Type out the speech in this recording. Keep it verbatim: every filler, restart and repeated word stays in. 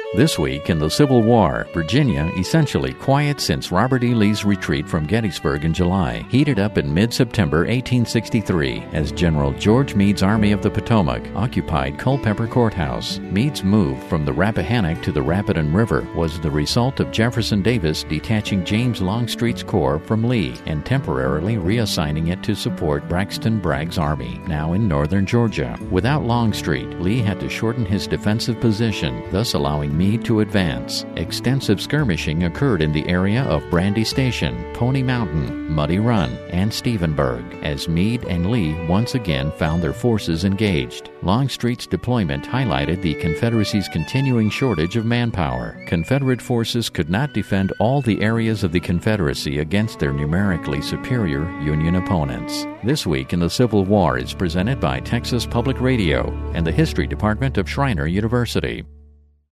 This week in the Civil War, Virginia, essentially quiet since Robert E. Lee's retreat from Gettysburg in July, heated up in mid-September eighteen sixty-three as General George Meade's Army of the Potomac occupied Culpeper Courthouse. Meade's move from the Rappahannock to the Rapidan River was the result of Jefferson Davis detaching James Longstreet's corps from Lee and temporarily reassigning it to support Braxton Bragg's army, now in northern Georgia. Without Longstreet, Lee had to shorten his defensive position, thus allowing Meade to advance. Extensive skirmishing occurred in the area of Brandy Station, Pony Mountain, Muddy Run, and Stephenburg, as Meade and Lee once again found their forces engaged. Longstreet's deployment highlighted the Confederacy's continuing shortage of manpower. Confederate forces could not defend all the areas of the Confederacy against their numerically superior Union opponents. This Week in the Civil War is presented by Texas Public Radio and the History Department of Schreiner University.